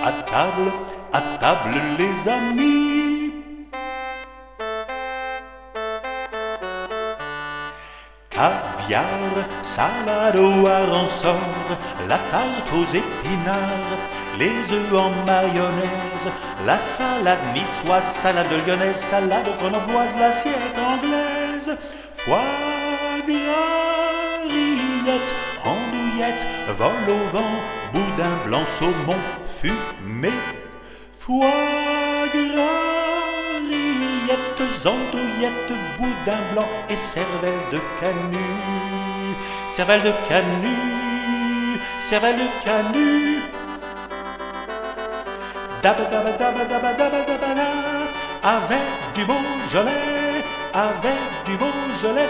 à table les amis. Caviar, salade au hareng, la tarte aux épinards, les œufs en mayonnaise, la salade niçoise, salade lyonnaise, salade grenobloise, l'assiette anglaise, foie gras, rillettes, andouillettes, vol au vent, boudin blanc, saumon fumé, foie gras, rillettes, andouillettes, boudin blanc et cervelle de canut, cervelle de canut, cervelle de canut. Daba daba daba daba daba daba da, avec du Beaujolais, avec du Beaujolais,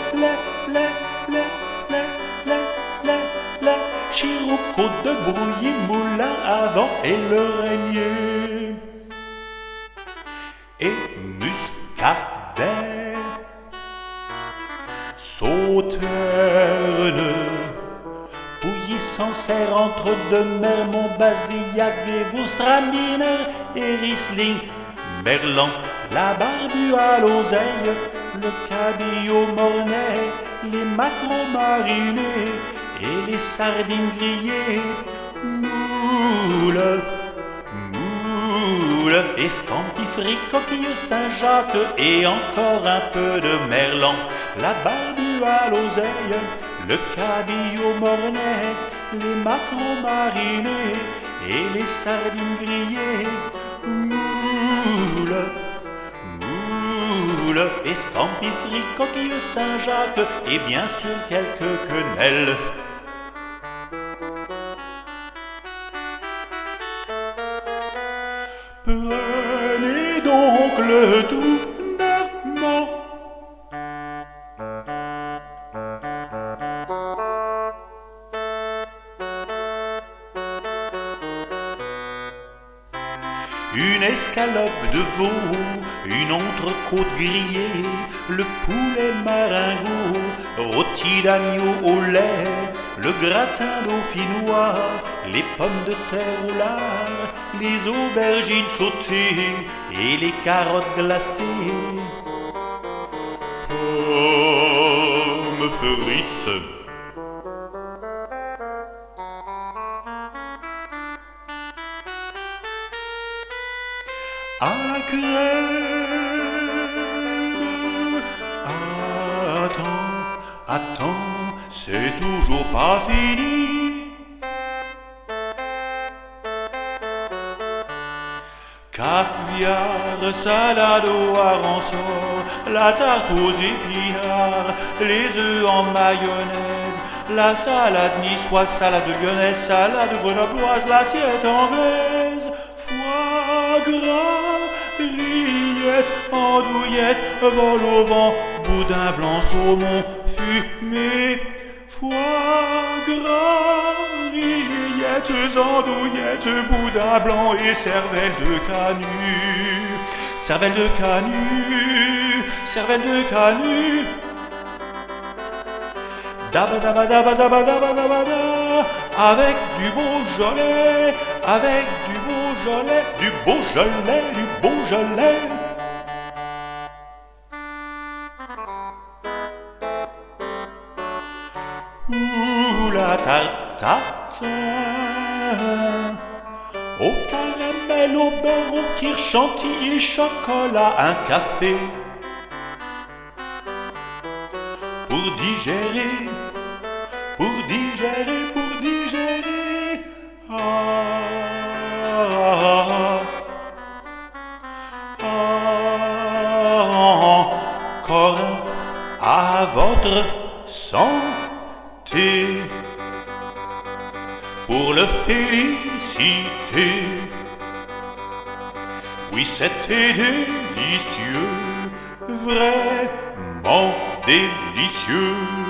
le, Chirocco de Brouilly, Moulin avant et le Régnier, et Muscadet, Sauterne, Pouilly, Sancerre, entre deux mers, Montbazillac, Gewürztraminer et Riesling, Merlan, la barbue à l'oseille, le cabillaud mornay, les maquereaux marinés et les sardines grillées, moules, escampiferi, coquille Saint-Jacques et encore un peu de merlan, la barbue à l'oseille, le cabillaud mornay, les maquereaux marinés et les sardines grillées, moules, escampiferi, coquille Saint-Jacques et bien sûr quelques quenelles. Prenez donc le tout normand. Une escalope de veau, une entrecôte grillée, le poulet maringot, rôti d'agneau au lait, le gratin dauphinois, les pommes de terre au lard, les aubergines sautées et les carottes glacées, pommes frites, à la crème. Attends, c'est toujours pas fini. Caviar, salade au hareng, la tarte aux épinards, les œufs en mayonnaise, la salade niçoise, salade lyonnaise, salade grenobloise, l'assiette anglaise, foie gras, rillettes, andouillettes, vol au vent, boudin blanc, saumon fumé, foie gras, rillettes, andouillettes, boudin blanc et cervelle de canut, cervelle de canut, cervelle de canut. Daba daba daba daba daba daba da, avec du Beaujolais, avec du Beaujolais, du Beaujolais, du Beaujolais. Ouh, la tarte au caramel, au beurre, au kirsch, chantilly et chocolat, un café pour digérer, pour digérer, pour digérer. Encore à votre santé, pour le féliciter. Oui, c'était délicieux, vraiment délicieux.